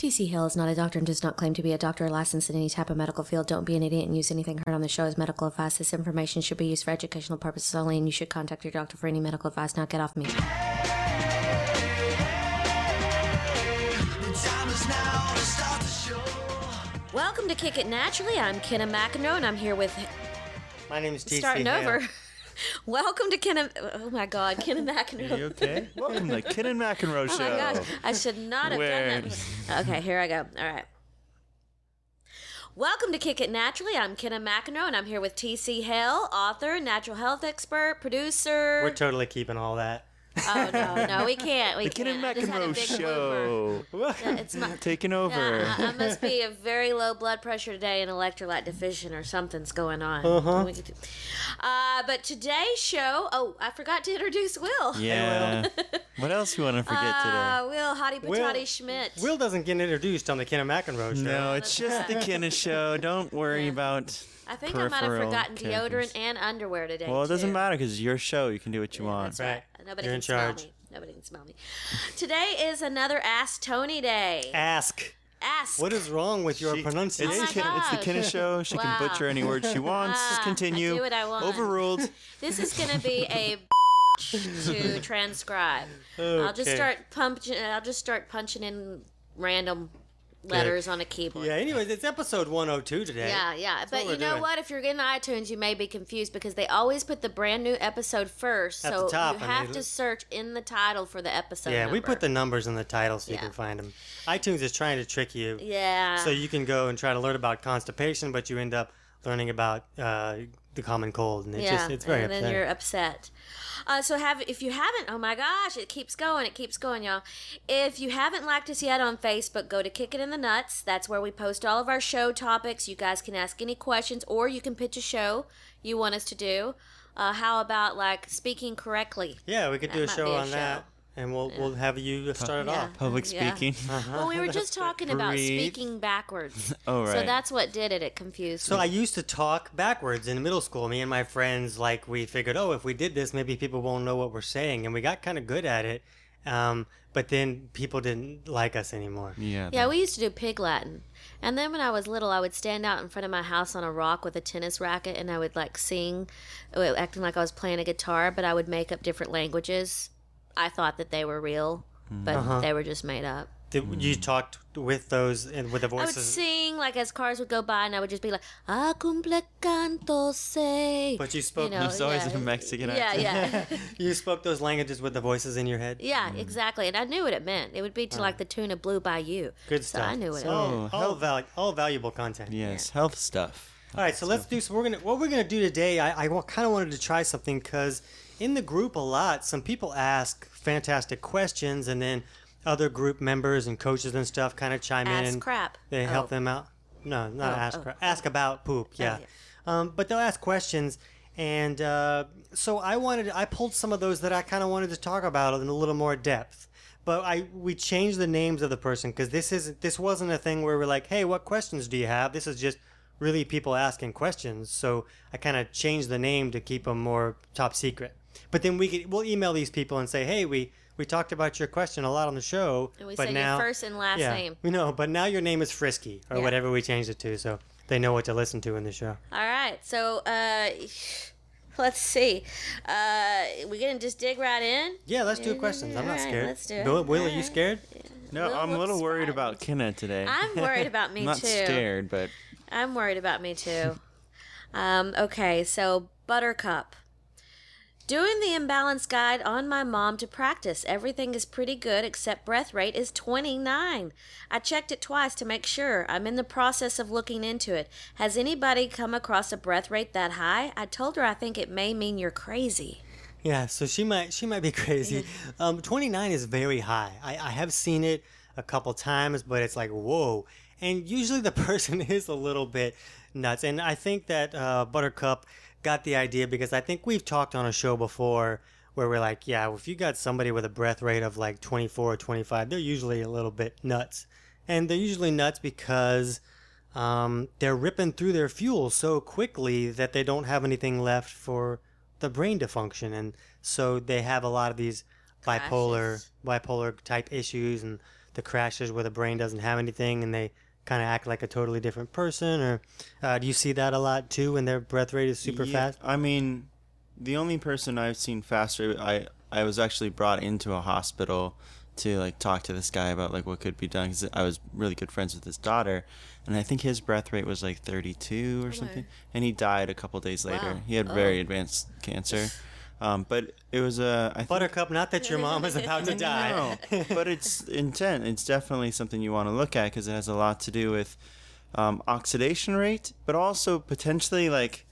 TC Hill is not a doctor and does not claim to be a doctor or licensed in any type of medical field. Don't be an idiot and use anything heard on the show as medical advice. This information should be used for educational purposes only, and you should contact your doctor for any medical advice. Now get off me. Welcome to Kick It Naturally. I'm Kenna McEnroe, and I'm here with... My name is TC Starting Hale. over. Welcome to Kenna... Oh, my God. Kenna McEnroe. Are you okay? Welcome to the Ken and McEnroe Show. Oh, my gosh. I should not have done that. Okay, here I go. All right. Welcome to Kick It Naturally. I'm Kenna McEnroe, and I'm here with TC Hale, author, natural health expert, producer. We're totally keeping all that. Oh, no, we can't. We The Ken and can't. I just had a McEnroe big Show. blooper. Yeah, it's my... Taking over. Yeah, I must be a very low blood pressure today and electrolyte deficient or something's going on. Uh-huh. But today's show, I forgot to introduce Will. Yeah. What else you want to forget today? Will Hottie Patati Schmidt. Will doesn't get introduced on the Ken and McEnroe Show. No, it's just the Ken Show. Don't worry about I think I might have peripheral forgotten characters. deodorant and underwear today. Well, it doesn't too. matter because it's your show. You can do what you want. That's right. Nobody You're can in smell charge. me. Nobody can smell me. Today is another Ask Tony Day. Ask. Ask. What is wrong with your She- pronunciation? Oh my It's the gosh. Ken Show. She Wow. can butcher any word she wants. Ah, Continue. I do what I want. Overruled. This is going to be a to transcribe. I'll just start punching in random letters on a keyboard. Yeah, anyways, it's episode 102 today. Yeah. what But we're you know doing. what? If you're getting iTunes, you may be confused because they always put the brand new episode first. At So the top, you and have they- to search in the title for the episode Yeah, we number. put the numbers in the title so you Yeah. can find them. iTunes is trying to trick you. Yeah. So you can go and try to learn about constipation, but you end up learning about the common cold. And it's very and then upsetting. you're upset. If you haven't, oh my gosh, it keeps going, y'all. If you haven't liked us yet on Facebook, go to Kick It in the Nuts. That's where we post all of our show topics. You guys can ask any questions, or you can pitch a show you want us to do. How about like speaking correctly? Yeah, we could do a might show be a on that. show. And we'll have you start it Yeah. off. Public Yeah. speaking. Well, we were just talking about Breathe. speaking backwards. Oh, So right. that's what did it. It confused So me. I used to talk backwards in middle school. Me and my friends, we figured, if we did this, maybe people won't know what we're saying. And we got kind of good at it. But then people didn't like us anymore. Yeah, we used to do pig Latin. And then when I was little, I would stand out in front of my house on a rock with a tennis racket and I would sing, acting like I was playing a guitar, but I would make up different languages. I thought that they were real, but they were just made up. You talked with those and with the I would voices. sing as cars would go by, and I would just be like, "Ah, cumple canto se." But you spoke. There's always a Mexican accent. Yeah. You spoke those languages with the voices in your head. Yeah, exactly. And I knew what it meant. It would be to the tune of Blue Bayou. Good So stuff. I knew what it So meant. all valuable content. Yes, health stuff. All right, so let's do. So what we're gonna do today. I kind of wanted to try something because in the group a lot, some people ask fantastic questions, and then other group members and coaches and stuff kind of chime in. Ask and crap. They help Oh. them out. No, not ask crap. Ask about poop. Yeah. yeah. But they'll ask questions, and so I pulled some of those that I kind of wanted to talk about in a little more depth. But we changed the names of the person because this wasn't a thing where we're like, hey, what questions do you have? This is just really people asking questions. So I kind of changed the name to keep them more top secret. But then we'll email these people and say, hey, we talked about your question a lot on the show. And we but say now, your first and last name. We know, but now your name is Frisky or Yeah. whatever we changed it to, so they know what to listen to in the show. All right. So let's see. We gonna just dig right in? Yeah, let's do questions. I'm not All right, scared. let's do it. Will, All are you right. scared? No, Well, I'm a little looks worried fine. about Kenna today. I'm worried about me I'm not too. scared, but I'm worried about me too. Okay, so Buttercup. Doing the imbalance guide on my mom to practice. Everything is pretty good except breath rate is 29. I checked it twice to make sure. I'm in the process of looking into it. Has anybody come across a breath rate that high? I told her I think it may mean you're crazy. Yeah, so she might be crazy. 29 is very high. I have seen it a couple times, but it's like, whoa. And usually the person is a little bit nuts. And I think that Buttercup got the idea because I think we've talked on a show before where we're like, yeah, if you got somebody with a breath rate of 24 or 25, they're usually a little bit nuts. And they're usually nuts because they're ripping through their fuel so quickly that they don't have anything left for the brain to function. And so they have a lot of these bipolar type issues, and the crashes where the brain doesn't have anything and they kind of act like a totally different person? Or do you see that a lot too when their breath rate is super fast? I mean, the only person I've seen faster, I was actually brought into a hospital to like talk to this guy about like what could be done, because I was really good friends with his daughter, and I think his breath rate was like 32 or something, and he died a couple days later. Wow. He had very advanced cancer. But it was I think, Buttercup, not that your mom is about to die. no, but it's intent. It's definitely something you want to look at because it has a lot to do with oxidation rate, but also potentially like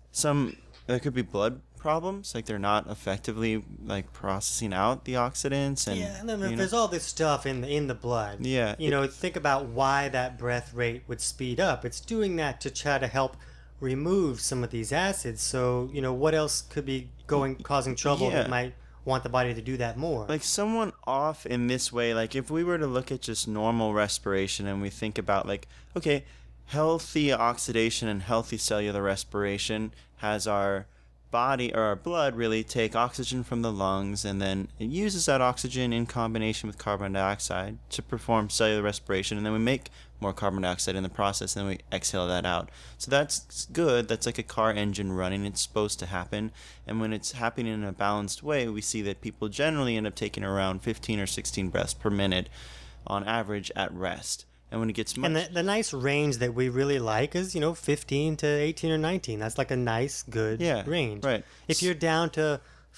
there could be blood problems, like they're not effectively like processing out the oxidants, and Yeah, and then there's all this stuff in the blood. Yeah, Think about why that breath rate would speed up. It's doing that to try to help remove some of these acids. So, what else could be causing trouble that might want the body to do that more? like someone off in this way, like if we were to look at just normal respiration and we think about like, okay, healthy oxidation and healthy cellular respiration has our body or our blood really take oxygen from the lungs, and then it uses that oxygen in combination with carbon dioxide to perform cellular respiration, and then we make more carbon dioxide in the process, and then we exhale that out. So that's good. That's like a car engine running. It's supposed to happen, and when it's happening in a balanced way, we see that people generally end up taking around 15 or 16 breaths per minute on average at rest. And when it gets much... And the nice range that we really like is, 15 to 18 or 19. That's like a nice, good range. Right. If you're down to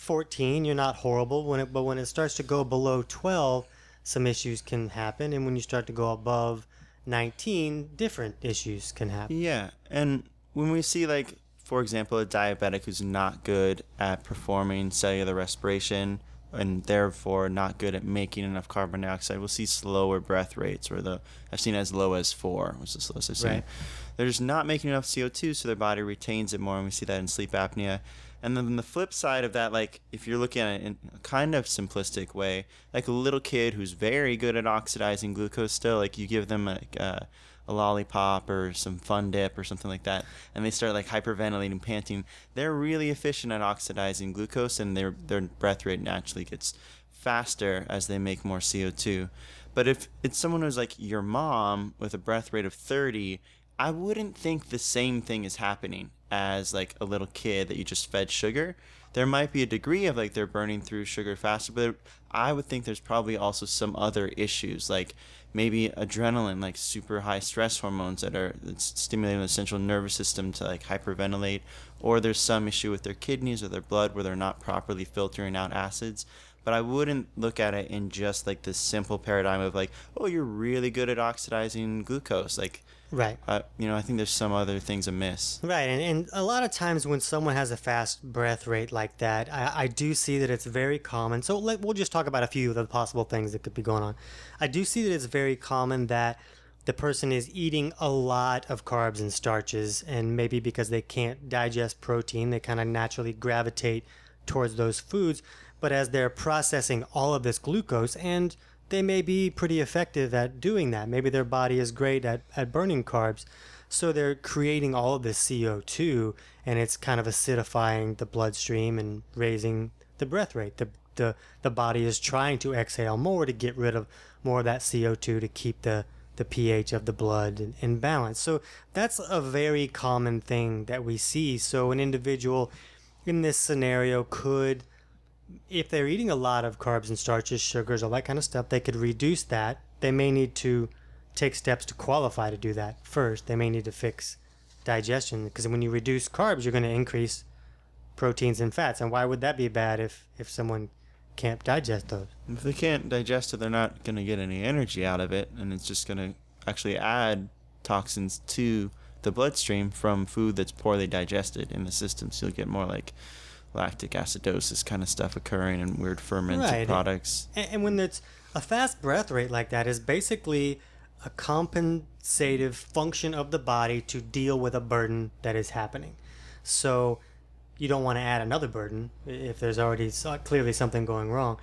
14, you're not horrible. But when it starts to go below 12, some issues can happen. And when you start to go above 19, different issues can happen. Yeah. And when we see, like, for example, a diabetic who's not good at performing cellular respiration and therefore not good at making enough carbon dioxide, we'll see slower breath rates, or I've seen as low as 4, which is the slowest I've seen. Right. They're just not making enough CO2, so their body retains it more, and we see that in sleep apnea. And then the flip side of that, like if you're looking at it in a kind of simplistic way, like a little kid who's very good at oxidizing glucose still, like you give them a lollipop or some Fun Dip or something like that, and they start like hyperventilating, panting, they're really efficient at oxidizing glucose, and their breath rate naturally gets faster as they make more CO2. But if it's someone who's like your mom with a breath rate of 30, I wouldn't think the same thing is happening as like a little kid that you just fed sugar. There might be a degree of like they're burning through sugar faster, but I would think there's probably also some other issues, like maybe adrenaline, like super high stress hormones that's stimulating the central nervous system to like hyperventilate, or there's some issue with their kidneys or their blood where they're not properly filtering out acids. But I wouldn't look at it in just like this simple paradigm of like, oh, you're really good at oxidizing glucose. Like, Right. I think there's some other things amiss. Right, and a lot of times when someone has a fast breath rate like that, I do see that it's very common. So we'll just talk about a few of the possible things that could be going on. I do see that it's very common that the person is eating a lot of carbs and starches, and maybe because they can't digest protein, they kind of naturally gravitate towards those foods. But as they're processing all of this glucose, and they may be pretty effective at doing that. Maybe their body is great at burning carbs. So they're creating all of this CO2, and it's kind of acidifying the bloodstream and raising the breath rate. The body is trying to exhale more to get rid of more of that CO2 to keep the pH of the blood in balance. So that's a very common thing that we see. So an individual in this scenario could, if they're eating a lot of carbs and starches, sugars, all that kind of stuff, they could reduce that. They may need to take steps to qualify to do that first. They may need to fix digestion, because when you reduce carbs, you're going to increase proteins and fats. And why would that be bad if someone can't digest those? If they can't digest it, they're not going to get any energy out of it, and it's just going to actually add toxins to the bloodstream from food that's poorly digested in the system. So you'll get more like lactic acidosis kind of stuff occurring and weird fermented products. And when it's a fast breath rate like that, is basically a compensative function of the body to deal with a burden that is happening. So you don't want to add another burden if there's already clearly something going wrong.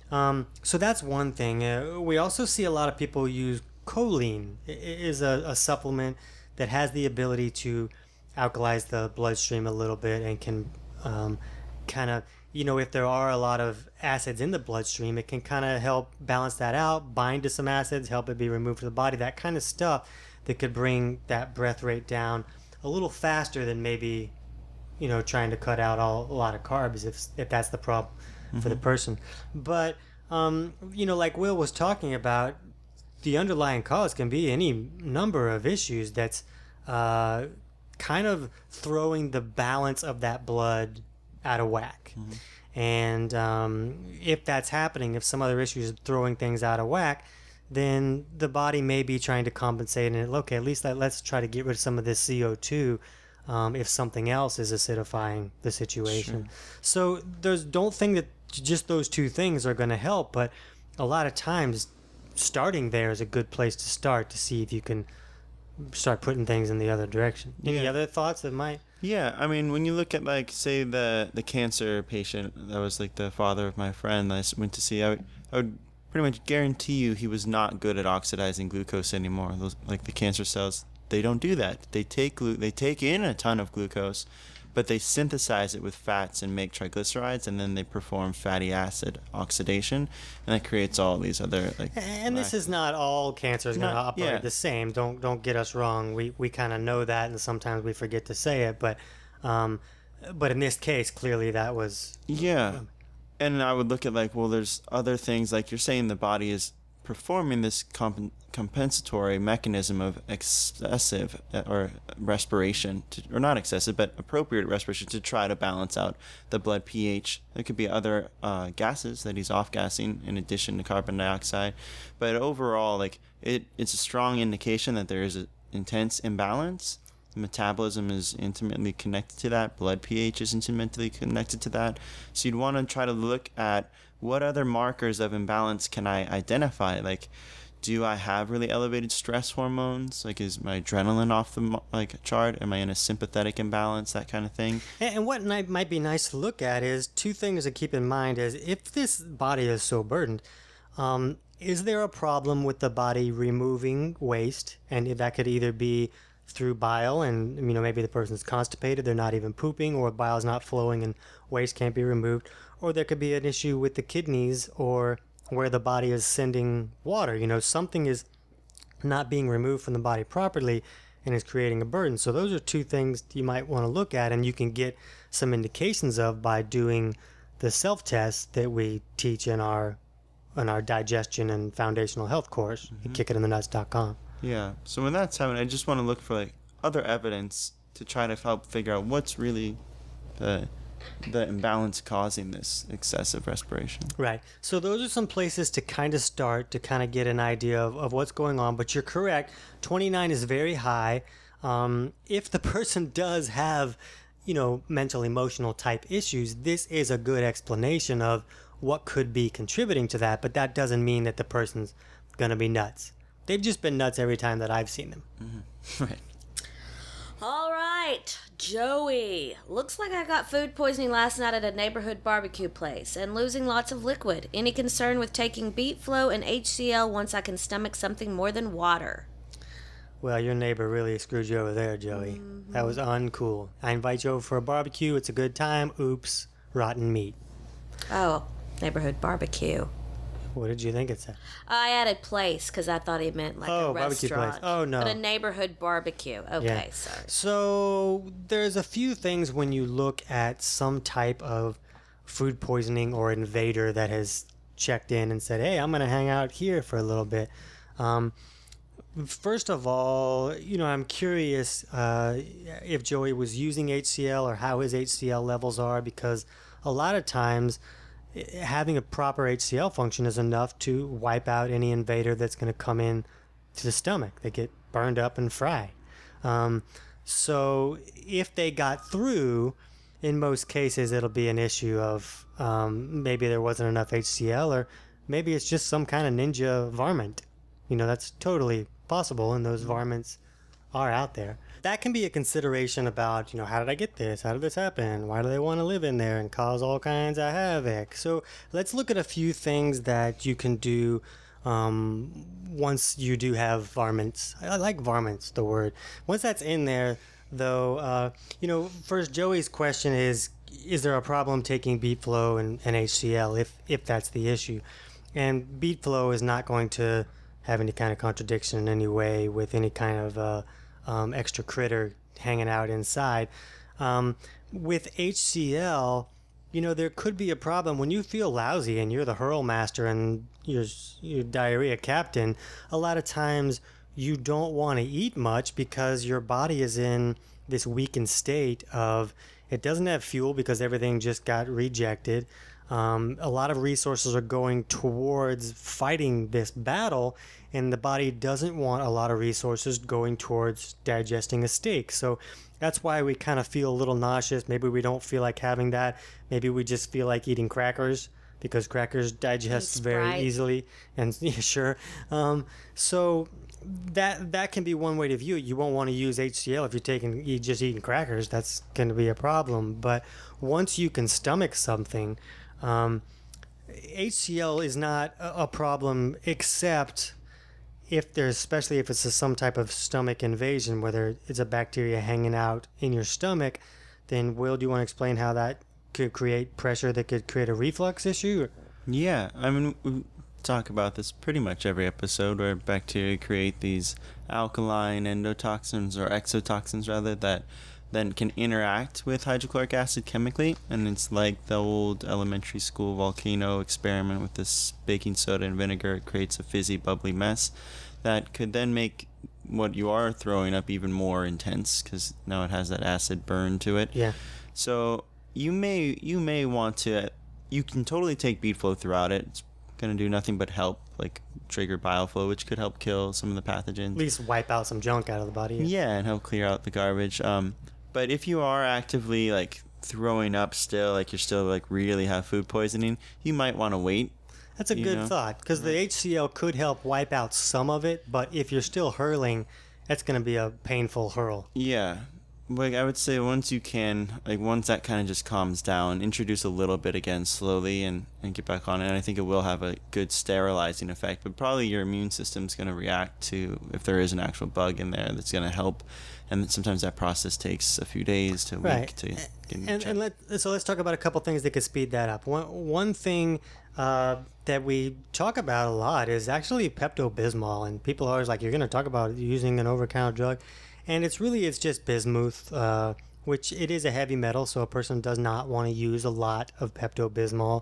So that's one thing. We also see a lot of people use choline. It is a supplement that has the ability to alkalize the bloodstream a little bit and can kind of if there are a lot of acids in the bloodstream, it can kind of help balance that out, bind to some acids, help it be removed from the body, that kind of stuff that could bring that breath rate down a little faster than maybe, trying to cut out a lot of carbs if that's the problem for the person. But, like Will was talking about, the underlying cause can be any number of issues that's kind of throwing the balance of that blood out of whack. And if that's happening, if some other issues are throwing things out of whack, then the body may be trying to compensate. And okay, at least let's try to get rid of some of this CO2 if something else is acidifying the situation. Sure. So don't think that just those two things are going to help, but a lot of times starting there is a good place to start to see if you can start putting things in the other direction. Any other thoughts that might? Yeah, I mean, when you look at, like, say the cancer patient that was like the father of my friend that I went to see, I would pretty much guarantee you he was not good at oxidizing glucose anymore. Those, like the cancer cells, they don't do that. They take in a ton of glucose, but they synthesize it with fats and make triglycerides, and then they perform fatty acid oxidation, and that creates all these other And this is not all cancers going to operate the same. Don't get us wrong. We kind of know that, and sometimes we forget to say it. But in this case, clearly that was And I would look at there's other things, like you're saying the body is performing this compensatory mechanism of excessive or respiration, or not excessive, but appropriate respiration to try to balance out the blood pH. There could be other gases that he's off-gassing in addition to carbon dioxide. But overall, it's a strong indication that there is an intense imbalance. Metabolism is intimately connected to that. Blood pH is intimately connected to that. So you'd want to try to look at what other markers of imbalance can I identify? Do I have really elevated stress hormones? Is my adrenaline off the chart? Am I in a sympathetic imbalance? That kind of thing. And what might be nice to look at is two things to keep in mind is if this body is so burdened, is there a problem with the body removing waste? And that could either be through bile, and maybe the person's constipated, they're not even pooping, or bile's not flowing and waste can't be removed, or there could be an issue with the kidneys or where the body is sending water. Something is not being removed from the body properly and is creating a burden. So those are two things you might want to look at, and you can get some indications of by doing the self-test that we teach in our digestion and foundational health course at kickitinthenuts.com. Yeah. So when that's happening, I just want to look for other evidence to try to help figure out what's really the imbalance causing this excessive respiration. Right. So those are some places to kind of start to kind of get an idea of what's going on. But you're correct. 29 is very high. If the person does have, mental, emotional type issues, this is a good explanation of what could be contributing to that. But that doesn't mean that the person's going to be nuts. They've just been nuts every time that I've seen them. Mm-hmm. Right. All right, Joey. Looks like I got food poisoning last night at a neighborhood barbecue place and losing lots of liquid. Any concern with taking Beet Flow and HCl once I can stomach something more than water? Well, your neighbor really screwed you over there, Joey. Mm-hmm. That was uncool. I invite you over for a barbecue. It's a good time. Oops, rotten meat. Oh, neighborhood barbecue. What did you think it said? I added place because I thought he meant a barbecue restaurant. Place. Oh, no. But a neighborhood barbecue. Okay, sorry. So there's a few things when you look at some type of food poisoning or invader that has checked in and said, hey, I'm going to hang out here for a little bit. First of all, I'm curious if Joey was using HCl or how his HCl levels are, because a lot of times having a proper HCl function is enough to wipe out any invader that's going to come in to the stomach. They get burned up and fried. So if they got through, in most cases it'll be an issue of maybe there wasn't enough HCl, or maybe it's just some kind of ninja varmint. That's totally possible, and those varmints are out there. That can be a consideration about, how did I get this? How did this happen? Why do they want to live in there and cause all kinds of havoc? So let's look at a few things that you can do once you do have varmints. I like varmints, the word. Once that's in there, though, first Joey's question is, is there a problem taking beet flow and HCl if that's the issue? And beet flow is not going to have any kind of contradiction in any way with any kind of extra critter hanging out inside. With HCl, there could be a problem when you feel lousy and you're the hurl master and you're diarrhea captain. A lot of times you don't want to eat much because your body is in this weakened state of it doesn't have fuel because everything just got rejected. A lot of resources are going towards fighting this battle, and the body doesn't want a lot of resources going towards digesting a steak. So that's why we kind of feel a little nauseous. Maybe we don't feel like having that. Maybe we just feel like eating crackers because crackers digest very easily. And yeah, sure. So that can be one way to view it. You won't want to use HCl if you're just eating crackers. That's going to be a problem. But once you can stomach something, HCl is not a problem except especially if it's some type of stomach invasion, whether it's a bacteria hanging out in your stomach. Then, Will, do you want to explain how that could create pressure that could create a reflux issue? Yeah, I mean, we talk about this pretty much every episode where bacteria create these alkaline endotoxins or exotoxins rather that then can interact with hydrochloric acid chemically, and it's like the old elementary school volcano experiment with this baking soda and vinegar. It creates a fizzy, bubbly mess that could then make what you are throwing up even more intense because now it has that acid burn to it. Yeah. So you may want to. You can totally take beet flow throughout it. It's going to do nothing but help, like trigger bile flow, which could help kill some of the pathogens. At least wipe out some junk out of the body. Yeah, and help clear out the garbage. But if you are actively like throwing up still, like you're still like really have food poisoning, you might want to wait. That's a good thought because the HCl could help wipe out some of it, but if you're still hurling, that's going to be a painful hurl. Yeah. Like I would say once that kind of just calms down, introduce a little bit again slowly and get back on it. And I think it will have a good sterilizing effect, but probably your immune system's going to react to if there is an actual bug in there that's going to help. And sometimes that process takes a few days to a week to get in check. So let's talk about a couple things that could speed that up. One thing that we talk about a lot is actually Pepto-Bismol, and people are always like, you're going to talk about using an over-the-counter drug. And it's just bismuth, which it is a heavy metal, so a person does not want to use a lot of Pepto-Bismol.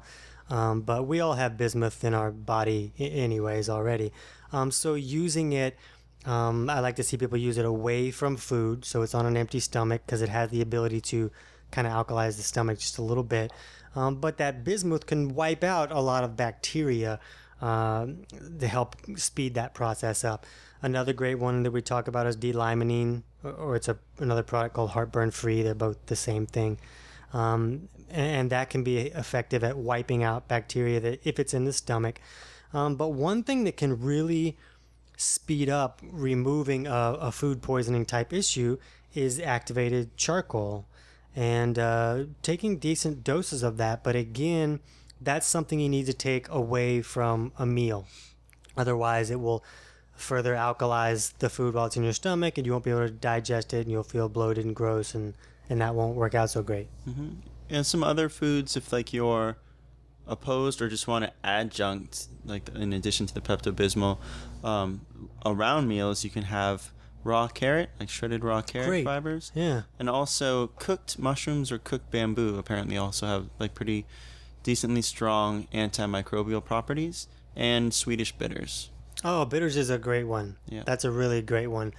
But we all have bismuth in our body anyways already. So using it, I like to see people use it away from food, so it's on an empty stomach because it has the ability to kind of alkalize the stomach just a little bit. But that bismuth can wipe out a lot of bacteria to help speed that process up. Another great one that we talk about is D-limonene, or it's another product called Heartburn Free. They're both the same thing. And that can be effective at wiping out bacteria if it's in the stomach. But one thing that can really speed up removing a food poisoning type issue is activated charcoal. And taking decent doses of that, but again, that's something you need to take away from a meal. Otherwise, it will further alkalize the food while it's in your stomach, and you won't be able to digest it, and you'll feel bloated and gross, and that won't work out so great. Mm-hmm. And some other foods, if like you're opposed or just want to adjunct, like in addition to the Pepto-Bismol, around meals, you can have raw carrot, like shredded raw carrot fibers. Yeah. And also cooked mushrooms or cooked bamboo apparently also have like pretty decently strong antimicrobial properties, and Swedish bitters. Oh, bitters is a great one. Yeah. That's a really great one.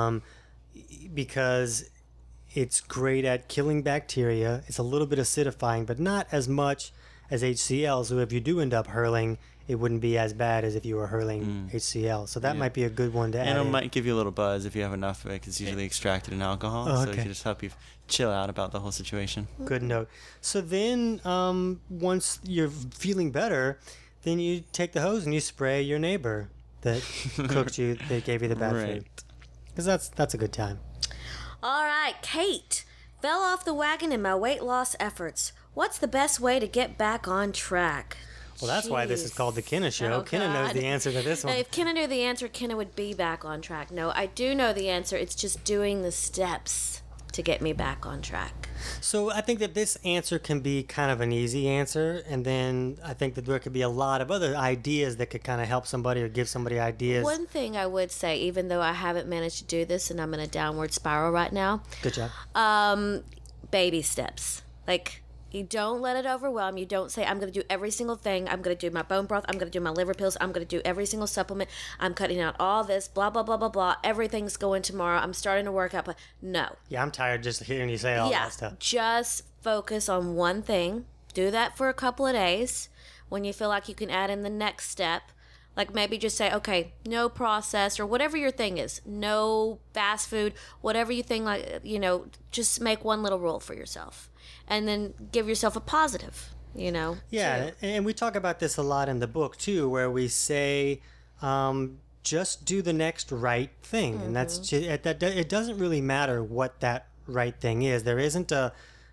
Because it's great at killing bacteria. It's a little bit acidifying, but not as much as HCl. So if you do end up hurling, it wouldn't be as bad as if you were hurling HCl. So that might be a good one to add. And it might give you a little buzz if you have enough of it, 'cause it's usually extracted in alcohol. Oh, so it can just help you chill out about the whole situation. Good note. So then once you're feeling better, then you take the hose and you spray your neighbor that that gave you the bad food. Because that's a good time. All right, Kate. Fell off the wagon in my weight loss efforts. What's the best way to get back on track? Well, that's why this is called the Kenna Show. Oh, Kenna knows the answer to this one. If Kenna knew the answer, Kenna would be back on track. No, I do know the answer. It's just doing the steps. to get me back on track. So I think that this answer can be kind of an easy answer, and then I think that there could be a lot of other ideas that could kind of help somebody or give somebody ideas. One thing I would say, even though I haven't managed to do this and I'm in a downward spiral right now, Good job. baby steps. Like, you don't let it overwhelm you. Don't say, I'm going to do every single thing. I'm going to do my bone broth. I'm going to do my liver pills. I'm going to do every single supplement. I'm cutting out all this, blah, blah, blah, blah, blah. Everything's going tomorrow. I'm starting to work out. But no. Yeah, I'm tired just hearing you say all that stuff. Just focus on one thing. Do that for a couple of days. When you feel like you can add in the next step, like maybe just say, okay, no processed or whatever your thing is, no fast food, whatever you think, like, you know, just make one little rule for yourself. And then give yourself a positive, you know. Yeah, too. and we talk about this a lot in the book too, where we say, just do the next right thing, and that's it. Doesn't really matter what that right thing is. There isn't a,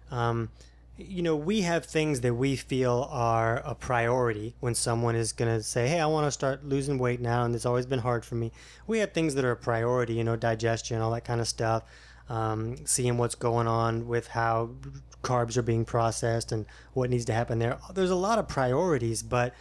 we have things that we feel are a priority when someone is gonna say, "Hey, I want to start losing weight now," and it's always been hard for me. We have things that are a priority, digestion, all that kind of stuff. Seeing what's going on with how carbs are being processed and what needs to happen there. There's a lot of priorities, but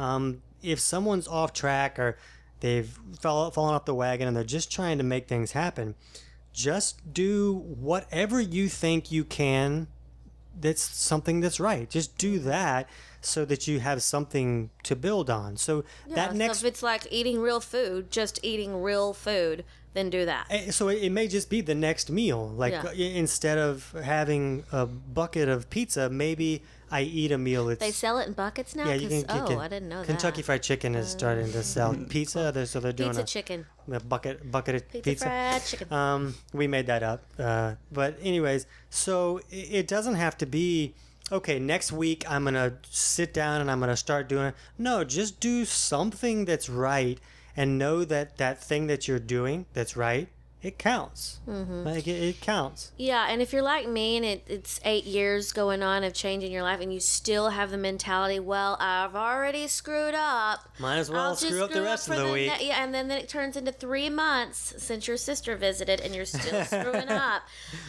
if someone's off track or they've fallen off the wagon and they're just trying to make things happen, just do whatever you think you can that's something that's right. Just do that so that you have something to build on. So that next... So if it's like eating real food, just eating real food, then do that. So it may just be the next meal. Like instead of having a bucket of pizza, maybe I eat a meal. They sell it in buckets now? Yeah, you can. I didn't know that. Kentucky Fried Chicken is starting to sell pizza. So they're doing Pizza chicken. A bucket of Pizza fried chicken. We made that up. But anyways, so it doesn't have to be, okay, next week I'm going to sit down and I'm going to start doing it. No, just do something that's right and know that that thing that you're doing that's right, it counts. Like it counts. Yeah, and if you're like me and it's 8 years going on of changing your life and you still have the mentality, well, I've already screwed up. Might as well screw up the rest of the week. And then it turns into 3 months since your sister visited and you're still screwing up.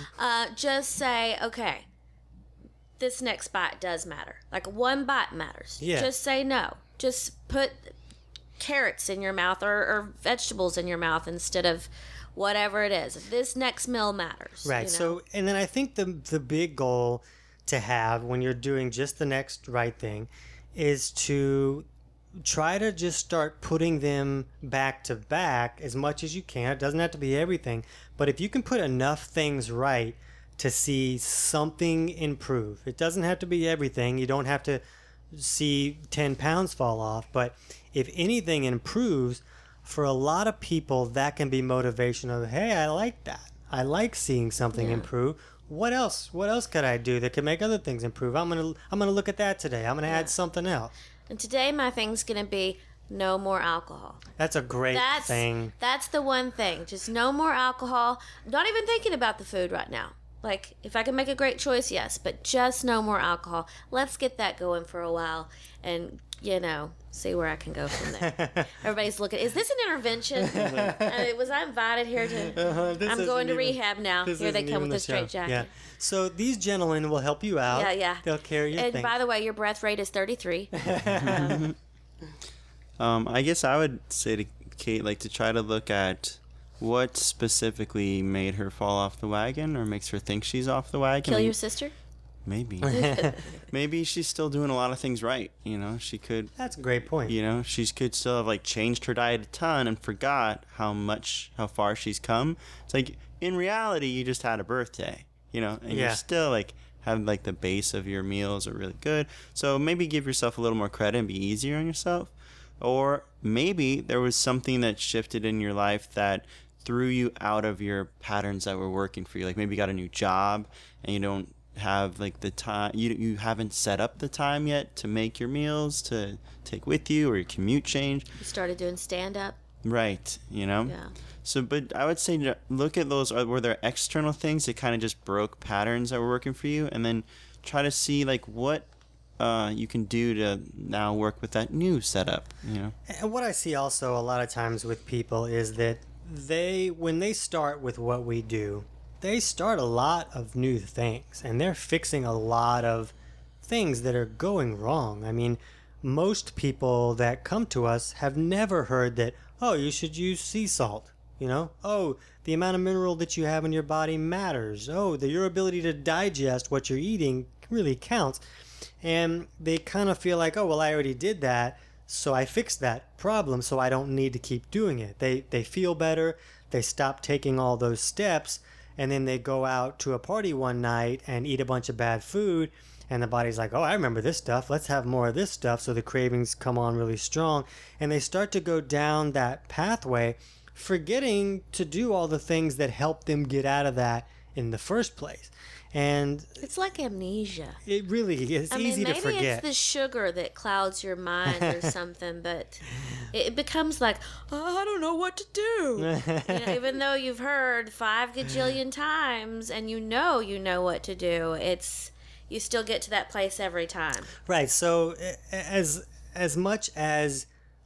Just say, okay, this next bite does matter. Like one bite matters. Yeah. Just say no. Just put carrots in your mouth or vegetables in your mouth instead of whatever it is. This next meal matters. Right. So, and then I think the big goal to have when you're doing just the next right thing is to try to just start putting them back to back as much as you can. It doesn't have to be everything, but if you can put enough things right to see something improve, it doesn't have to be everything. You don't have to see 10 pounds fall off, but if anything improves, for a lot of people that can be motivation of, hey, I like that. I like seeing something improve. What else could I do that could make other things improve? I'm gonna look at that today. I'm gonna add something else. And today my thing's gonna be no more alcohol. That's a great thing. That's the one thing. Just no more alcohol. Not even thinking about the food right now. Like, if I can make a great choice, yes, but just no more alcohol. Let's get that going for a while and, see where I can go from there. Everybody's looking, is this an intervention? Was I invited here to... I'm going to rehab now. Here they come with a straight jacket. Yeah. So these gentlemen will help you out. Yeah. They'll carry your thing. And by the way, your breath rate is 33. I guess I would say to Kate, to try to look at what specifically made her fall off the wagon or makes her think she's off the wagon. Kill your sister? Maybe. Maybe she's still doing a lot of things right. She could. That's a great point. She could still have changed her diet a ton and forgot how far she's come. It's in reality, you just had a birthday, and you're still have the base of your meals are really good. So maybe give yourself a little more credit and be easier on yourself. Or maybe there was something that shifted in your life that threw you out of your patterns that were working for you. Maybe you got a new job and you don't have the time, you haven't set up the time yet to make your meals to take with you, or your commute changed. You started doing stand-up. Right, Yeah. So, but I would say look at those, were there external things that kind of just broke patterns that were working for you, and then try to see what you can do to now work with that new setup, And what I see also a lot of times with people is that when they start with what we do, they start a lot of new things, and they're fixing a lot of things that are going wrong. I mean, most people that come to us have never heard that, oh, you should use sea salt. Oh, the amount of mineral that you have in your body matters. Oh, your ability to digest what you're eating really counts. And they kind of feel like, oh, well, I already did that, so I fixed that problem, so I don't need to keep doing it. They feel better, they stop taking all those steps, and then they go out to a party one night and eat a bunch of bad food, and the body's like, oh, I remember this stuff, let's have more of this stuff, so the cravings come on really strong, and they start to go down that pathway, forgetting to do all the things that help them get out of that in the first place. And it's like amnesia. it really is. It's easy to forget. Maybe it's the sugar that clouds your mind or something, but it becomes like, oh, I don't know what to do. Even though you've heard 5 gajillion times and you know what to do, you still get to that place every time. Right. So as much as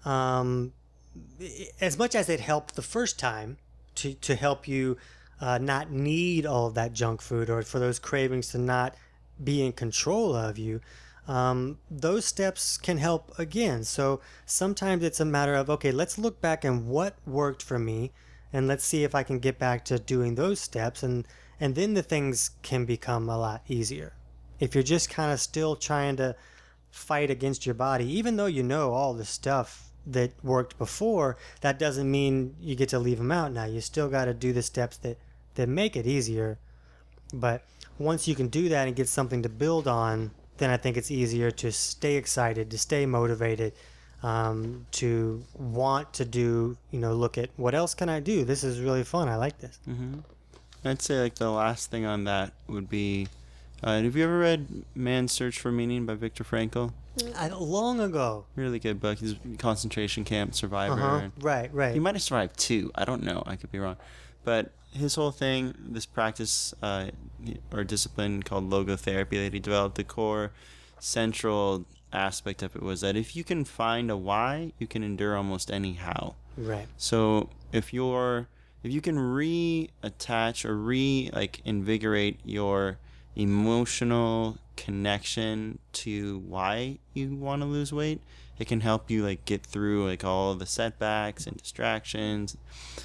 it helped the first time to help you not need all of that junk food, or for those cravings to not be in control of you, those steps can help again. So sometimes it's a matter of, okay, let's look back and what worked for me, and let's see if I can get back to doing those steps, and then the things can become a lot easier. If you're just kind of still trying to fight against your body, even though you know all the stuff that worked before, that doesn't mean you get to leave them out now. You still got to do the steps that make it easier. But once you can do that and get something to build on, then I think it's easier to stay excited, to stay motivated, to want to do, look at what else can I do? This is really fun. I like this. Mm-hmm. I'd say like the last thing on that would be, have you ever read Man's Search for Meaning by Viktor Frankl? Long ago. Really good book. He's a concentration camp survivor. Uh-huh. Right. He might have survived 2. I don't know. I could be wrong. But his whole thing, this practice or discipline called logotherapy that he developed, the core central aspect of it was that if you can find a why, you can endure almost any how. Right. So if you can reattach or invigorate your emotional connection to why you want to lose weight, it can help you get through all the setbacks and distractions.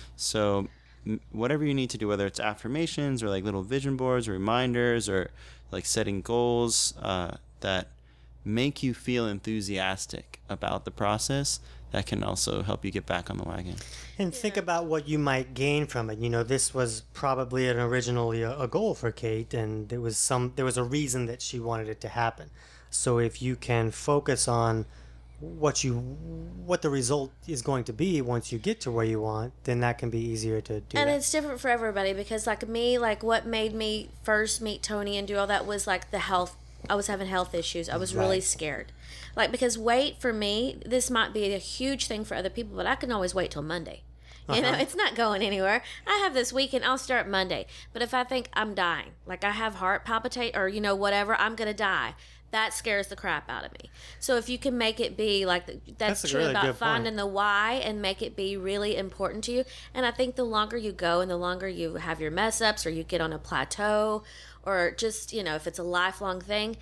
So whatever you need to do, whether it's affirmations or little vision boards or reminders or setting goals that make you feel enthusiastic about the process, that can also help you get back on the wagon. And think about what you might gain from it. This was probably originally a goal for Kate, and there was a reason that she wanted it to happen. So if you can focus on what the result is going to be once you get to where you want, then that can be easier to do. And it's different for everybody, because me, what made me first meet Tony and do all that was the health. I was having health issues. I was really scared. Because weight for me, this might be a huge thing for other people, but I can always wait till Monday. It's not going anywhere. I have this weekend, I'll start Monday. But if I think I'm dying, I have heart palpitate or, whatever, I'm going to die, that scares the crap out of me. So if you can make it be that's true really about finding the why and make it be really important to you. And I think the longer you go and the longer you have your mess ups or you get on a plateau or just, if it's a lifelong thing,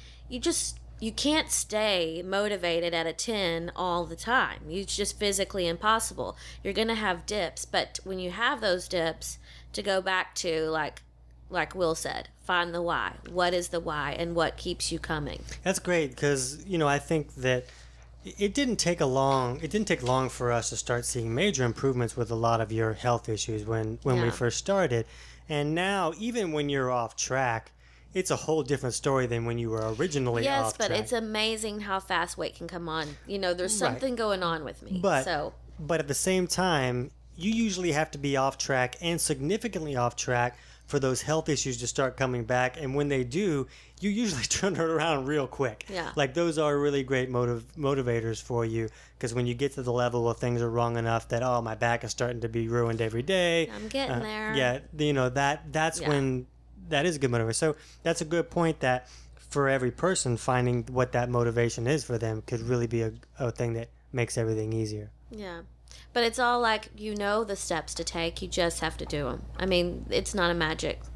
you can't stay motivated at a 10 all the time. It's just physically impossible. You're going to have dips, but when you have those dips, to go back to like Will said, find the why. What is the why and what keeps you coming? That's great, because I think that it didn't take long for us to start seeing major improvements with a lot of your health issues when we first started. And now, even when you're off track, it's a whole different story than when you were originally off track. Yes, but it's amazing how fast weight can come on. There's something going on with me. But at the same time, you usually have to be off track and significantly off track for those health issues to start coming back. And when they do, you usually turn it around real quick. Yeah. Those are really great motivators for you, because when you get to the level where things are wrong enough that, oh, my back is starting to be ruined every day. I'm getting there. Yeah, that's when that is a good motivator. So that's a good point, that for every person, finding what that motivation is for them could really be a thing that makes everything easier. Yeah. But it's all the steps to take. You just have to do them. I mean, it's not a magic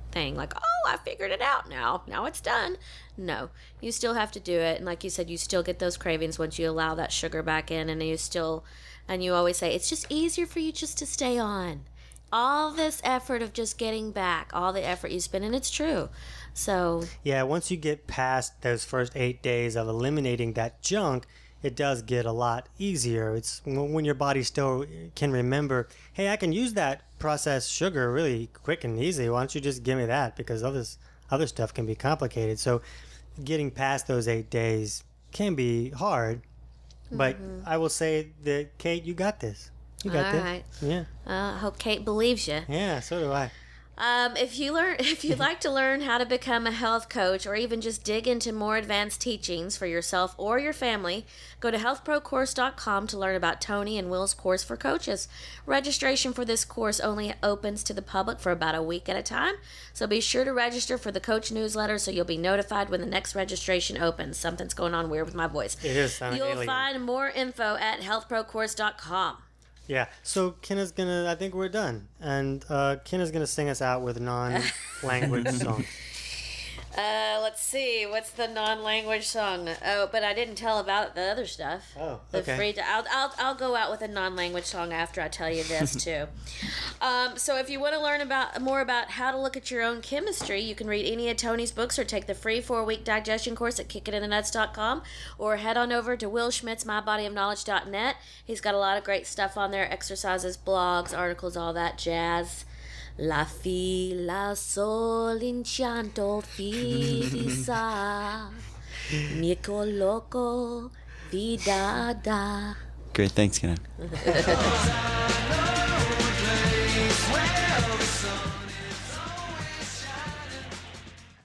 thing, like, oh, I figured it out now it's done. No, you still have to do it, and like you said, you still get those cravings once you allow that sugar back in, and you always say it's just easier for you just to stay on. All this effort of just getting back, all the effort you spend, and it's true. So yeah, once you get past those first 8 days of eliminating that junk, it does get a lot easier. It's when your body still can remember, hey, I can use that processed sugar really quick and easy. Why don't you just give me that? Because all this other stuff can be complicated. So getting past those 8 days can be hard. But I will say that, Kate, you got this. You got this. all right. Yeah. I hope Kate believes you. Yeah, so do I. If you'd like to learn how to become a health coach or even just dig into more advanced teachings for yourself or your family, go to healthprocourse.com to learn about Tony and Will's course for coaches. Registration for this course only opens to the public for about a week at a time, so be sure to register for the coach newsletter so you'll be notified when the next registration opens. Something's going on weird with my voice. It is sounding You'll alien. find more info at healthprocourse.com. Yeah, so Kenna's gonna, I think we're done. And Kenna's gonna sing us out with a non-language song. Let's see. What's the non-language song? Oh, but I didn't tell about the other stuff. Oh, The okay. I'll go out with a non-language song after I tell you this too. So if you want to learn more about how to look at your own chemistry, you can read any of Tony's books or take the free 4-week digestion course at kickitinthenuts.com, or head on over to Will Schmidt's mybodyofknowledge.net. He's got a lot of great stuff on there: exercises, blogs, articles, all that jazz. La fila sol incianto fidisa mi coloco vidada. Great, thanks, Kenan.